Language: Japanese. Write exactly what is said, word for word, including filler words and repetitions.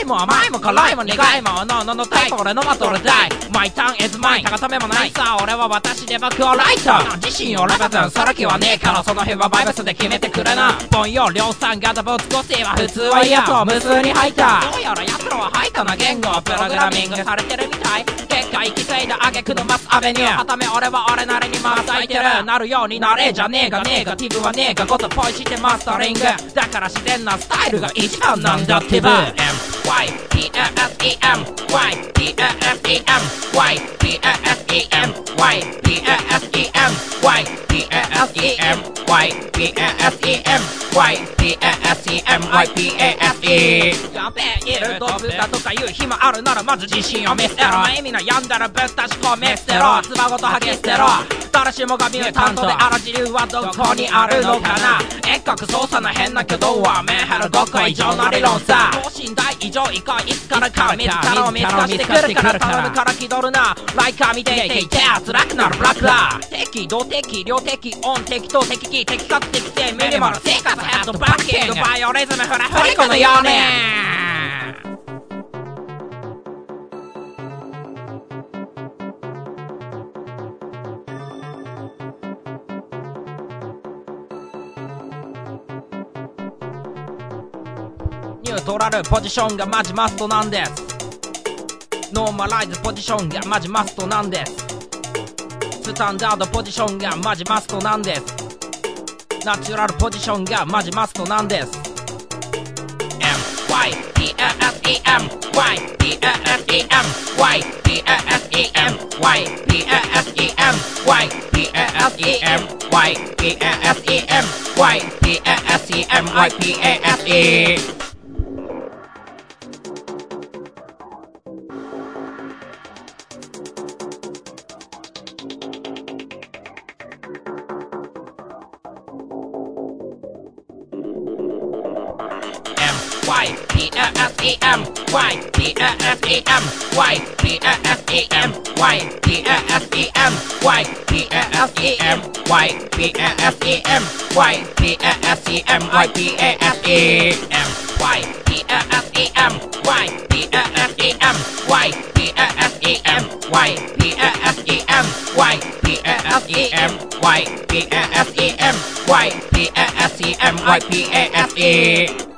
いも甘いも辛いも苦いもおのおののタイプ俺のはどれだい My tongue is mine 高ためもないさ俺は私で僕をライト自信俺別にさらきはねえからその辺はバイブスで決めてくれなボンよ量産型ぶつこせは普通は嫌と無数に吐いたどうやら奴らは吐いたな言語プログラミングされてるみたい結果行き過ぎた挙句のマスアベニューはため俺は俺なりにまたいてるなるようになれじゃねえがネガティブはねえがことポイしてマスタリングだから自然なスタイルが一番なんだってば エム ワイ ピー エス イー エム ワイ ピー エス イー エム ワイ ピー エス イー エム ワイ ピー エス イー エム ワイ ピー エス イー エム ワイ ピー エス イー エム ワイ ピー エス イー エム ワイ ピー エス イー やべえいる動物だとか言う暇あるならまず自信を見せろ意味の病んだらぶったしこめ捨てろつばごとハゲ捨てろ誰しもが見る担当であら自由はどこにあるのかな遠隔操作の変な挙動はメンヘラごっこ以上の理論さ等身大以上以下いつからか自らを見つかしてくるから頼むから気取るなライカー見ていていて辛くなるブラックだ敵動的量的音適当適機的確適正ミニマル生活ヘッドバッキングバイオリズムフラフリコのようにニュートラルポジションがマジマストなんですノーマライズポジションがマジマストなんですスタンダードポジションがマジマストなんですナチュラルポジションがマジマストなんです エム ワイ ピー エス イー エム ワイ ピー エス イー エム ワイ ピー エス イー エム ワイ ピー エス イー エム ワイ ピー エス イー エム ワイ ピー エス イー エム ワイ ピー エス イー エム ワイ ピー エス イーY P S E M Y P S E M Y P S E M Y P S E M Y P S E M Y P S E M Y P S E M Y P S E M Y P S E M Y P S E M Y P S E M Y P S E M Y P S E M Y P S E M Y P S E M Y P S E